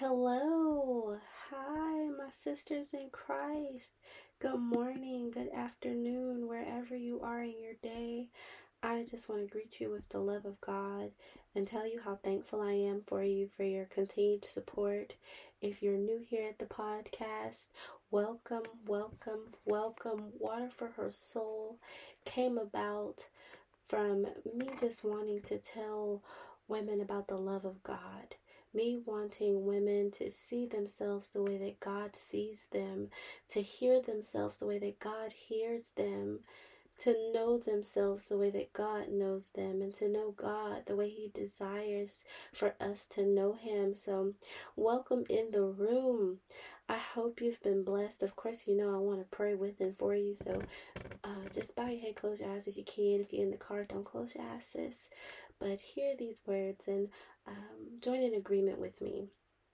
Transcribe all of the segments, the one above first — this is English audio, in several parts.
Hello. Hi, my sisters in Christ. Good morning, good afternoon, wherever you are in your day. I just want to greet you with the love of God and tell you how thankful I am for you for your continued support. If you're new here at the podcast, welcome, welcome, welcome. Water for Her Soul came about from me just wanting to tell women about the love of God. Me wanting women to see themselves the way that God sees them, to hear themselves the way that God hears them, to know themselves the way that God knows them, and to know God the way He desires for us to know Him. So, welcome in the room. I hope you've been blessed. Of course, you know I want to pray with and for you. So, just bow your head, close your eyes if you can. If you're in the car, don't close your eyes, sis. But hear these words and join in agreement with me.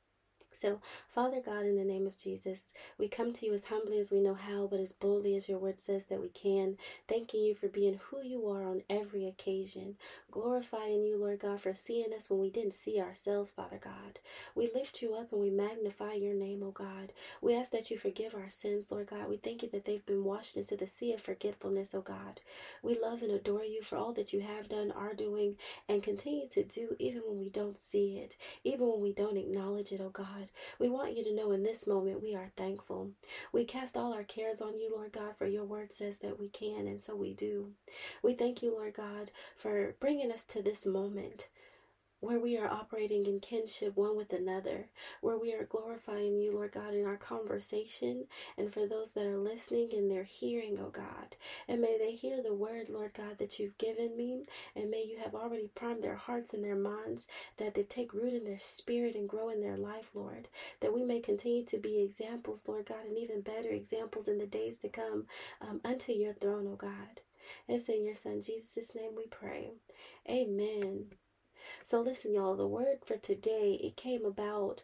So, Father God, in the name of Jesus, we come to you as humbly as we know how, but as boldly as your word says that we can, thanking you for being who you are on every occasion, glorifying you, Lord God, for seeing us when we didn't see ourselves, Father God. We lift you up and we magnify your name, oh God. We ask that you forgive our sins, Lord God. We thank you that they've been washed into the sea of forgetfulness, oh God. We love and adore you for all that you have done, are doing, and continue to do, even when we don't see it, even when we don't acknowledge it, oh God. We want you to know in this moment we are thankful. We cast all our cares on you, Lord God, for your word says that we can, and so we do. We thank you, Lord God, for bringing us to this moment where we are operating in kinship one with another, where we are glorifying you, Lord God, in our conversation, and for those that are listening and they're hearing, oh God. And may they hear the word, Lord God, that you've given me, and may you have already primed their hearts and their minds, that they take root in their spirit and grow in their life, Lord, that we may continue to be examples, Lord God, and even better examples in the days to come unto your throne, oh God. It's in your Son Jesus' name we pray. Amen. So listen, y'all, the word for today, it came about,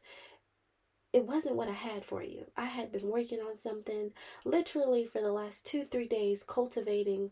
it wasn't what I had for you. I had been working on something literally for the last 2-3 days, cultivating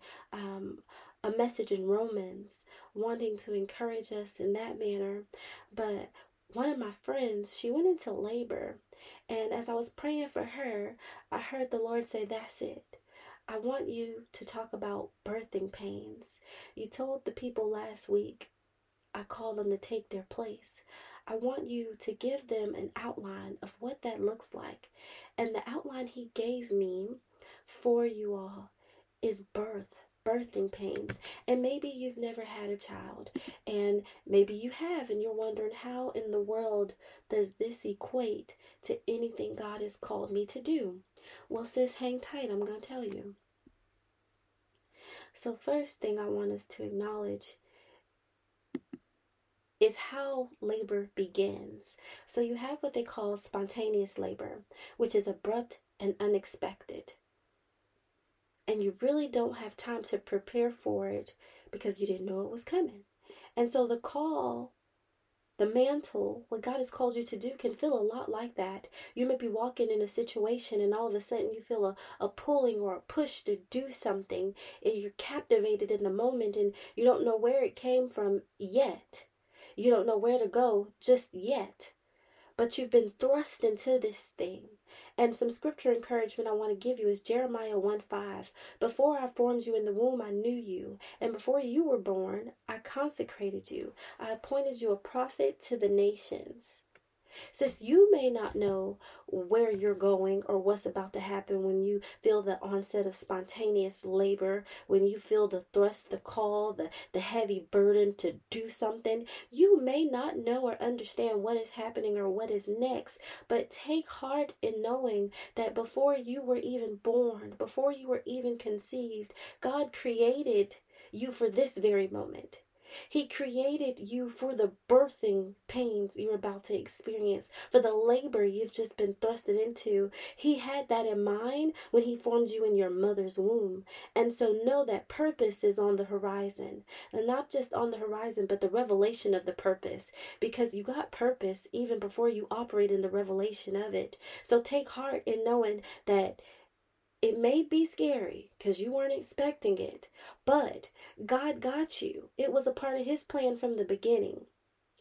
a message in Romans, wanting to encourage us in that manner. But one of my friends, she went into labor. And as I was praying for her, I heard the Lord say, that's it. I want you to talk about birthing pains. You told the people last week, I call them to take their place. I want you to give them an outline of what that looks like. And the outline he gave me for you all is birthing pains. And maybe you've never had a child, and maybe you have, and you're wondering, how in the world does this equate to anything God has called me to do? Well, sis, hang tight. I'm going to tell you. So first thing I want us to acknowledge is how labor begins. So you have what they call spontaneous labor, which is abrupt and unexpected. And you really don't have time to prepare for it because you didn't know it was coming. And so the call, the mantle, what God has called you to do can feel a lot like that. You may be walking in a situation and all of a sudden you feel a pulling or a push to do something, and you're captivated in the moment and you don't know where it came from yet. You don't know where to go just yet, but you've been thrust into this thing. And some scripture encouragement I want to give you is Jeremiah 1:5. Before I formed you in the womb, I knew you. And before you were born, I consecrated you. I appointed you a prophet to the nations. Since you may not know where you're going or what's about to happen when you feel the onset of spontaneous labor, when you feel the thrust, the call, the heavy burden to do something, you may not know or understand what is happening or what is next. But take heart in knowing that before you were even born, before you were even conceived, God created you for this very moment. He created you for the birthing pains you're about to experience, for the labor you've just been thrusted into. He had that in mind when he formed you in your mother's womb. And so know that purpose is on the horizon. And not just on the horizon, but the revelation of the purpose. Because you got purpose even before you operate in the revelation of it. So take heart in knowing that it may be scary because you weren't expecting it, but God got you. It was a part of his plan from the beginning.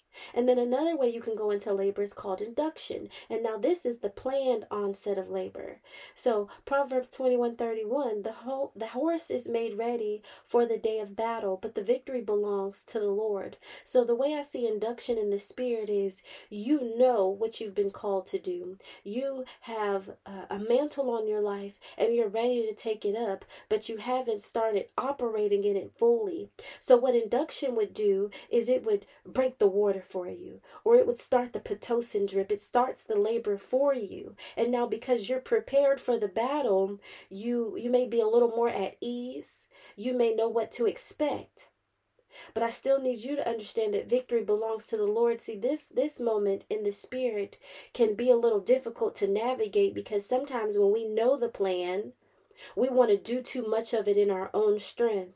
And then another way you can go into labor is called induction. And now this is the planned onset of labor. So Proverbs 21:31, the horse is made ready for the day of battle, but the victory belongs to the Lord. So the way I see induction in the spirit is, you know what you've been called to do. You have a mantle on your life and you're ready to take it up, but you haven't started operating in it fully. So what induction would do is it would break the water for you, or it would start the Pitocin drip. It starts the labor for you. And now because you're prepared for the battle, you may be a little more at ease. You may know what to expect. But I still need you to understand that victory belongs to the Lord. See, this moment in the spirit can be a little difficult to navigate, because sometimes when we know the plan, we want to do too much of it in our own strength.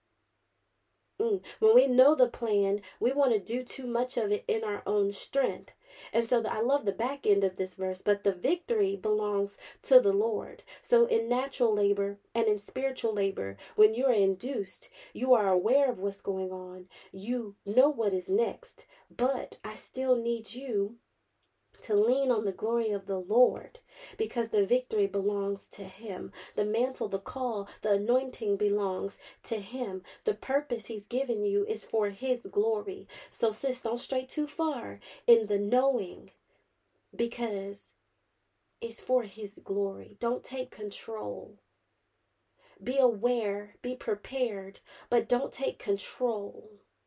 When we know the plan, we want to do too much of it in our own strength. And so I love the back end of this verse, but the victory belongs to the Lord. So in natural labor and in spiritual labor, when you are induced, you are aware of what's going on. You know what is next, but I still need you to lean on the glory of the Lord, because the victory belongs to Him. The mantle, the call, the anointing belongs to Him. The purpose He's given you is for His glory. So sis, don't stray too far in the knowing, because it's for His glory. Don't take control. Be aware, be prepared, but don't take control.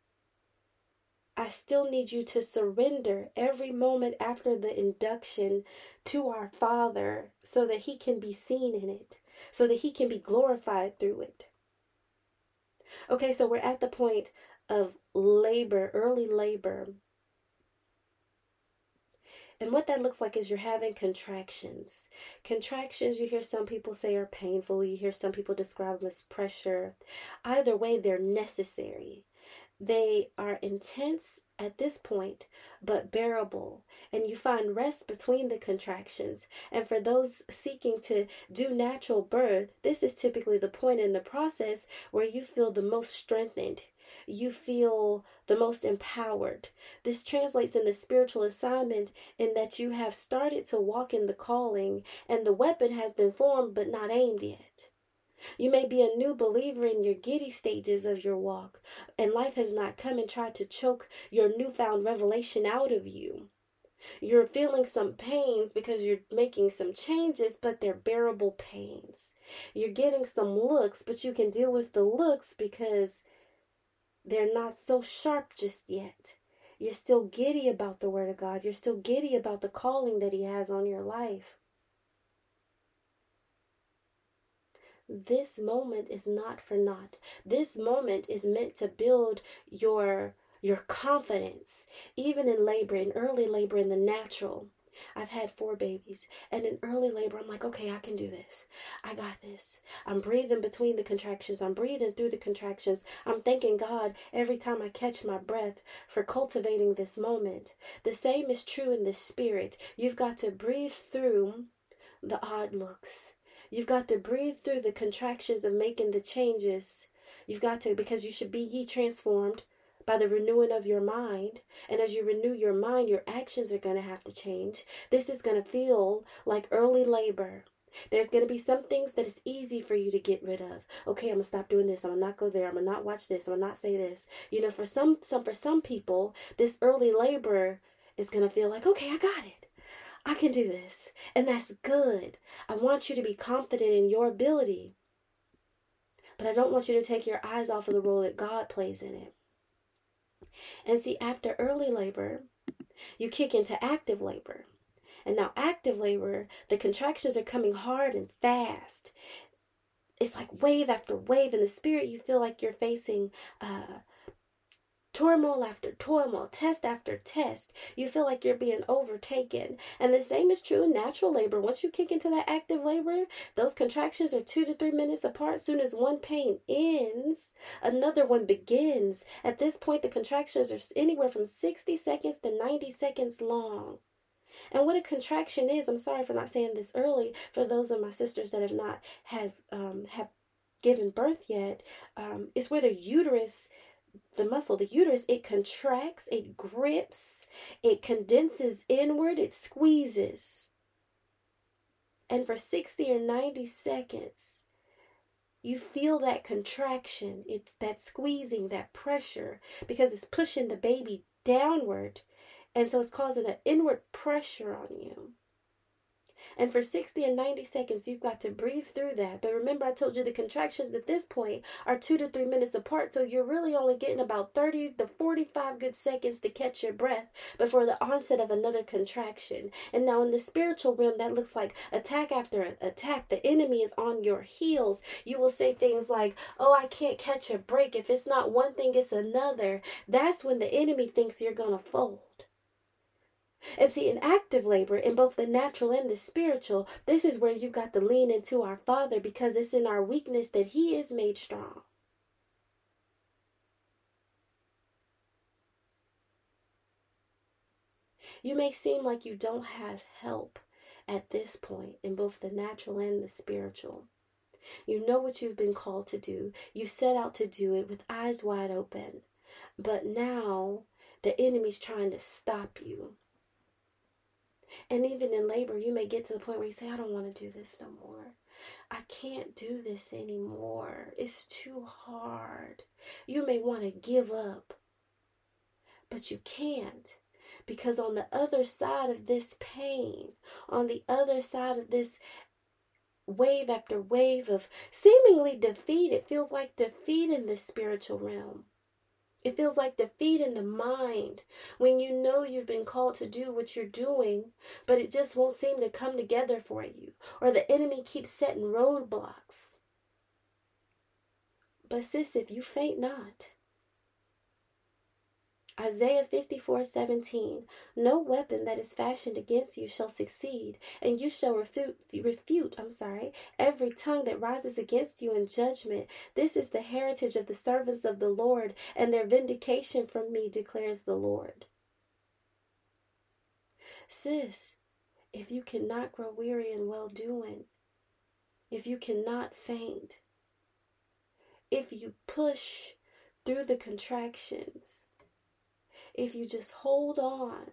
I still need you to surrender every moment after the induction to our Father, so that He can be seen in it, so that He can be glorified through it. Okay, so we're at the point of labor, early labor. And what that looks like is you're having contractions. Contractions, you hear some people say, are painful. You hear some people describe them as pressure. Either way, they're necessary. They are intense at this point, but bearable, and you find rest between the contractions. And for those seeking to do natural birth, this is typically the point in the process where you feel the most strengthened. You feel the most empowered. This translates in the spiritual assignment in that you have started to walk in the calling, and the weapon has been formed but not aimed yet. You may be a new believer in your giddy stages of your walk, and life has not come and tried to choke your newfound revelation out of you. You're feeling some pains because you're making some changes, but they're bearable pains. You're getting some looks, but you can deal with the looks because they're not so sharp just yet. You're still giddy about the Word of God. You're still giddy about the calling that He has on your life. This moment is not for naught. This moment is meant to build your confidence, even in labor, in early labor, in the natural. I've had 4 babies, and in early labor, I'm like, okay, I can do this. I got this. I'm breathing between the contractions. I'm breathing through the contractions. I'm thanking God every time I catch my breath for cultivating this moment. The same is true in the spirit. You've got to breathe through the odd looks. You've got to breathe through the contractions of making the changes. You've got to, because you should be ye transformed by the renewing of your mind. And as you renew your mind, your actions are going to have to change. This is going to feel like early labor. There's going to be some things that it's easy for you to get rid of. Okay, I'm going to stop doing this. I'm going to not go there. I'm going to not watch this. I'm going to not say this. You know, for some people, this early labor is going to feel like, okay, I got it. I can do this. And that's good. I want you to be confident in your ability. But I don't want you to take your eyes off of the role that God plays in it. And see, after early labor, you kick into active labor. And now active labor, the contractions are coming hard and fast. It's like wave after wave. In the spirit, you feel like you're facing turmoil after turmoil, test after test. You feel like you're being overtaken. And the same is true in natural labor. Once you kick into that active labor, those contractions are 2 to 3 minutes apart. Soon as one pain ends, another one begins. At this point, the contractions are anywhere from 60 seconds to 90 seconds long. And what a contraction is, I'm sorry for not saying this early, for those of my sisters that have not have given birth yet, is where the uterus muscle, the uterus, it contracts, it grips, it condenses inward, it squeezes. And for 60 or 90 seconds, you feel that contraction. It's that squeezing, that pressure, because it's pushing the baby downward. And so it's causing an inward pressure on you. And for 60 and 90 seconds, you've got to breathe through that. But remember, I told you the contractions at this point are 2 to 3 minutes apart. So you're really only getting about 30 to 45 good seconds to catch your breath before the onset of another contraction. And now in the spiritual realm, that looks like attack after attack. The enemy is on your heels. You will say things like, oh, I can't catch a break. If it's not one thing, it's another. That's when the enemy thinks you're going to fold. And see, in active labor, in both the natural and the spiritual, this is where you've got to lean into our Father, because it's in our weakness that He is made strong. You may seem like you don't have help at this point in both the natural and the spiritual. You know what you've been called to do. You set out to do it with eyes wide open. But now the enemy's trying to stop you. And even in labor, you may get to the point where you say, I don't want to do this no more. I can't do this anymore. It's too hard. You may want to give up, but you can't. Because on the other side of this pain, on the other side of this wave after wave of seemingly defeat, it feels like defeat in the spiritual realm. It feels like defeat in the mind when you know you've been called to do what you're doing, but it just won't seem to come together for you, or the enemy keeps setting roadblocks. But sis, if you faint not, Isaiah 54:17, no weapon that is fashioned against you shall succeed, and you shall refute every tongue that rises against you in judgment. This is the heritage of the servants of the Lord, and their vindication from me, declares the Lord. Sis, if you cannot grow weary in well-doing, if you cannot faint, if you push through the contractions, if you just hold on,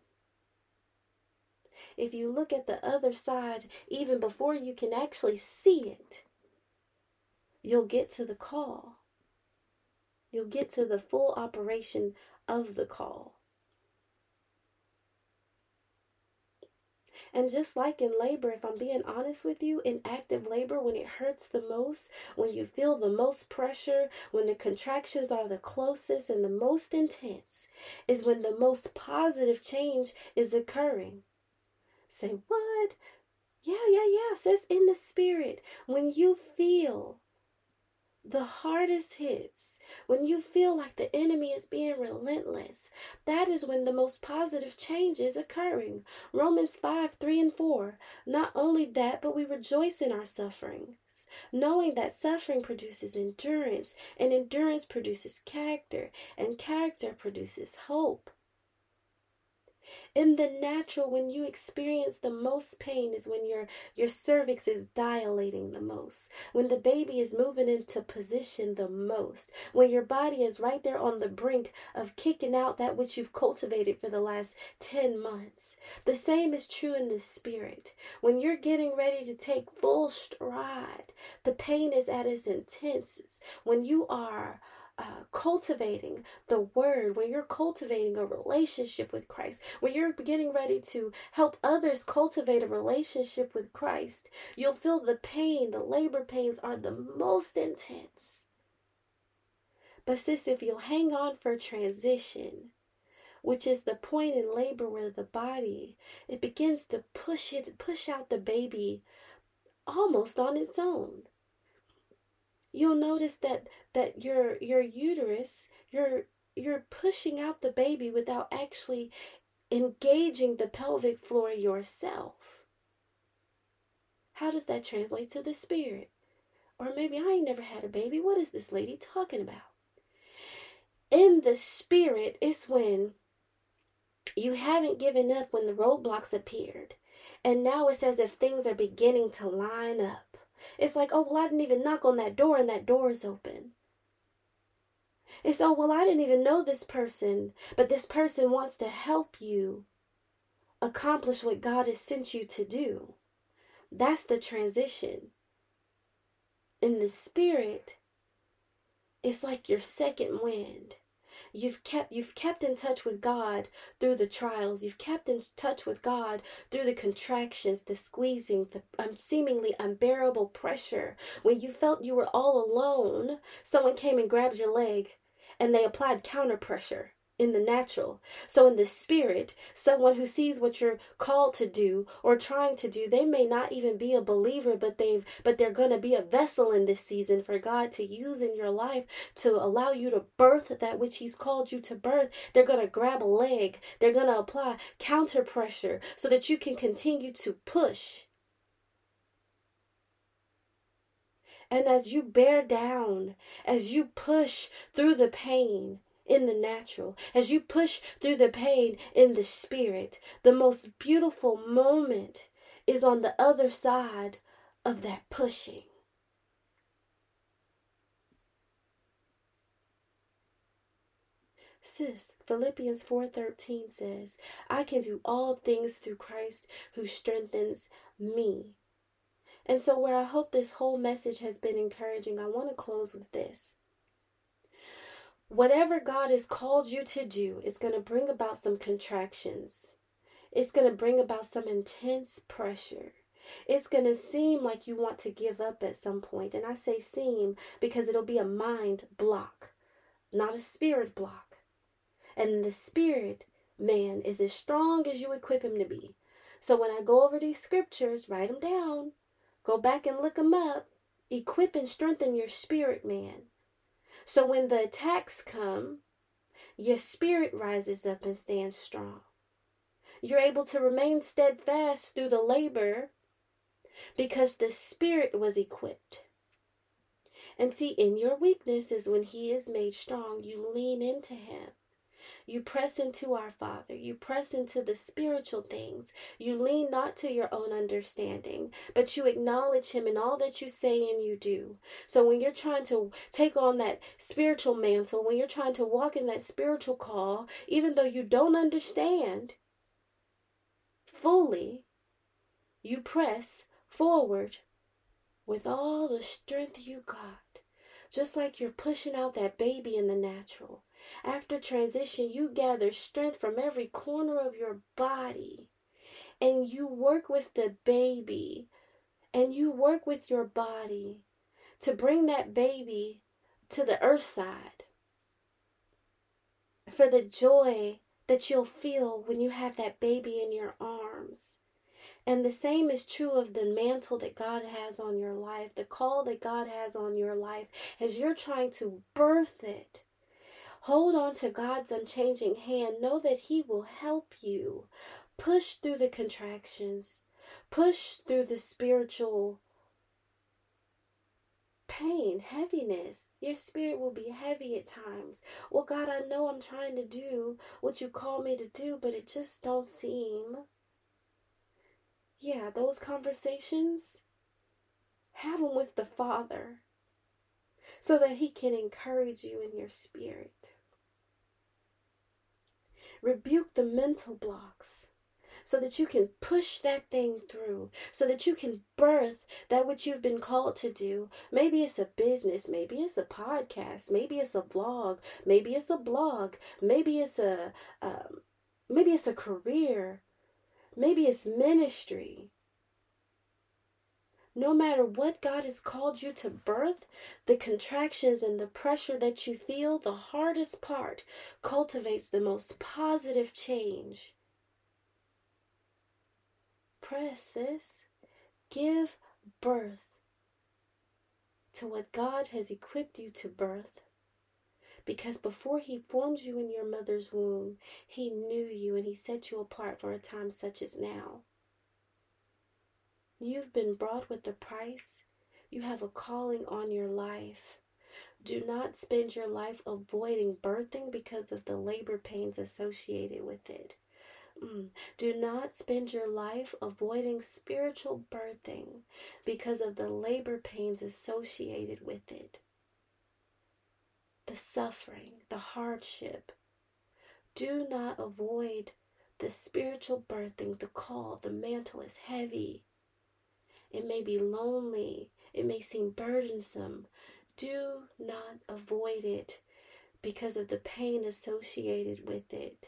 if you look at the other side even before you can actually see it, you'll get to the call. You'll get to the full operation of the call. And just like in labor, if I'm being honest with you, in active labor, when it hurts the most, when you feel the most pressure, when the contractions are the closest and the most intense, is when the most positive change is occurring. Say, what? Yeah, sis, in the spirit. When you feel the hardest hits, when you feel like the enemy is being relentless, that is when the most positive change is occurring. Romans 5:3-4. Not only that, but we rejoice in our sufferings, knowing that suffering produces endurance, and endurance produces character, and character produces hope. In the natural, when you experience the most pain is when your cervix is dilating the most, when the baby is moving into position the most, when your body is right there on the brink of kicking out that which you've cultivated for the last 10 months. The same is true in the spirit. When you're getting ready to take full stride, the pain is at its intensest. When you are cultivating the word, when you're cultivating a relationship with Christ, when you're getting ready to help others cultivate a relationship with Christ, you'll feel the pain. The labor pains are the most intense. But sis, if you'll hang on for transition, which is the point in labor where the body, it begins to push out the baby almost on its own. You'll notice that your uterus, you're pushing out the baby without actually engaging the pelvic floor yourself. How does that translate to the spirit? Or maybe I ain't never had a baby. What is this lady talking about? In the spirit, it's when you haven't given up when the roadblocks appeared. And now it's as if things are beginning to line up. It's like, oh, well, I didn't even knock on that door and that door is open. It's, oh, well, I didn't even know this person, but this person wants to help you accomplish what God has sent you to do. That's the transition. In the spirit, it's like your second wind. You've kept in touch with God through the trials. You've kept in touch with God through the contractions, the squeezing, the seemingly unbearable pressure. When you felt you were all alone, someone came and grabbed your leg and they applied counter pressure in the natural. So in the spirit, someone who sees what you're called to do or trying to do, they may not even be a believer, but they're going to be a vessel in this season for God to use in your life to allow you to birth that which he's called you to birth. They're going to grab a leg. They're going to apply counter pressure so that you can continue to push. And as you bear down, as you push through the pain in the natural, as you push through the pain in the spirit, the most beautiful moment is on the other side of that pushing. Sis, Philippians 4:13 says, I can do all things through Christ who strengthens me. And so where I hope this whole message has been encouraging, I want to close with this. Whatever God has called you to do is going to bring about some contractions. It's going to bring about some intense pressure. It's going to seem like you want to give up at some point. And I say seem because it'll be a mind block, not a spirit block. And the spirit man is as strong as you equip him to be. So when I go over these scriptures, write them down. Go back and look them up. Equip and strengthen your spirit man. So when the attacks come, your spirit rises up and stands strong. You're able to remain steadfast through the labor because the spirit was equipped. And see, in your weakness is when he is made strong. You lean into him. You press into our Father. You press into the spiritual things. You lean not to your own understanding, but you acknowledge him in all that you say and you do. So when you're trying to take on that spiritual mantle, when you're trying to walk in that spiritual call, even though you don't understand fully, you press forward with all the strength you got. Just like you're pushing out that baby in the natural. After transition, you gather strength from every corner of your body. And you work with the baby. And you work with your body to bring that baby to the earth side. For the joy that you'll feel when you have that baby in your arms. And the same is true of the mantle that God has on your life, the call that God has on your life. As you're trying to birth it, hold on to God's unchanging hand. Know that he will help you push through the contractions, push through the spiritual pain, heaviness. Your spirit will be heavy at times. Well, God, I know I'm trying to do what you call me to do, but it just don't seem. Yeah, those conversations, have them with the Father so that he can encourage you in your spirit. Rebuke the mental blocks so that you can push that thing through, so that you can birth that which you've been called to do. Maybe it's a business, maybe it's a podcast, maybe it's a vlog, maybe it's a blog, maybe it's a career. Maybe it's ministry. No matter what God has called you to birth, the contractions and the pressure that you feel, the hardest part, cultivates the most positive change. Press, sis. Give birth to what God has equipped you to birth. Because before he formed you in your mother's womb, he knew you and he set you apart for a time such as now. You've been bought with a price. You have a calling on your life. Do not spend your life avoiding birthing because of the labor pains associated with it. Do not spend your life avoiding spiritual birthing because of the labor pains associated with it. the suffering, the hardship. Do not avoid the spiritual birthing, the call. The mantle is heavy. It may be lonely. It may seem burdensome. Do not avoid it because of the pain associated with it.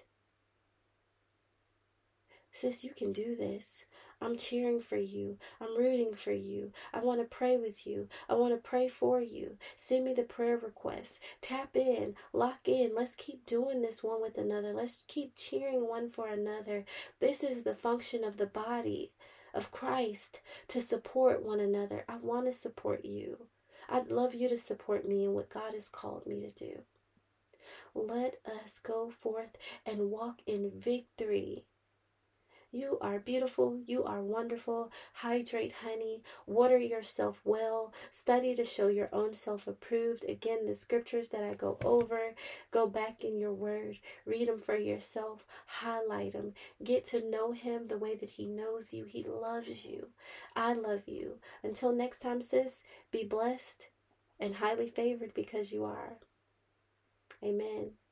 Sis, you can do this. I'm cheering for you. I'm rooting for you. I want to pray with you. I want to pray for you. Send me the prayer requests. Tap in. Lock in. Let's keep doing this one with another. Let's keep cheering one for another. This is the function of the body of Christ, to support one another. I want to support you. I'd love you to support me in what God has called me to do. Let us go forth and walk in victory. You are beautiful. You are wonderful. Hydrate, honey. Water yourself well. Study to show your own self approved. Again, the scriptures that I go over, go back in your word. Read them for yourself. Highlight them. Get to know him the way that he knows you. He loves you. I love you. Until next time, sis, be blessed and highly favored because you are. Amen.